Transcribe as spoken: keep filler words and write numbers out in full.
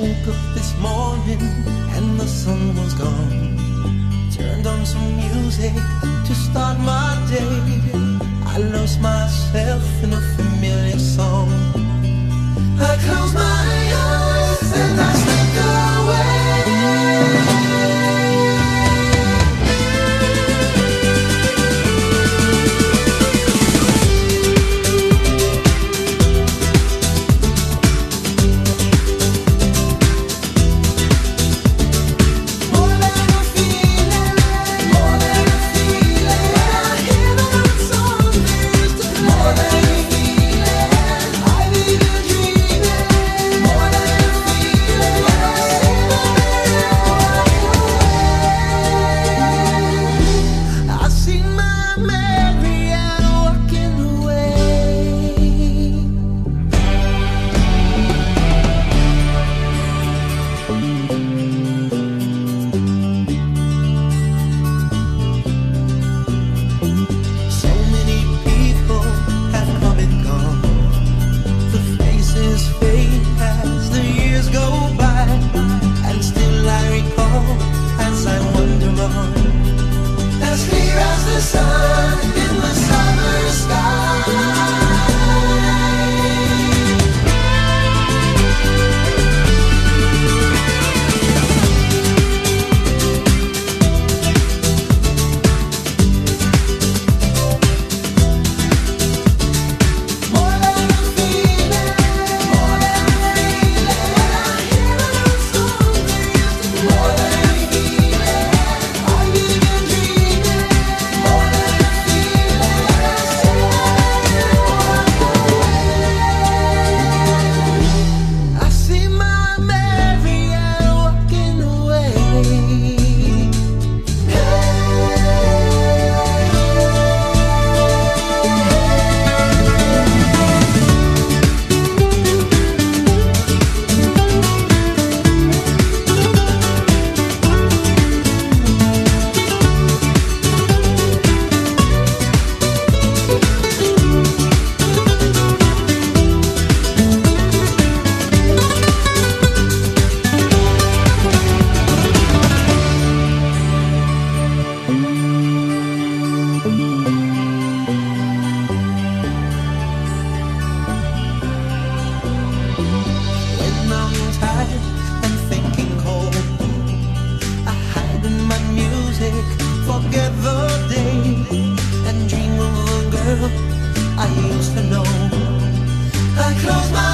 woke up this morning and the sun was gone. Turned on some music to start my day. I lost myself in a familiar song. I close my eyes and I slip away. Forget the day and dream of a girl I used to know. I close my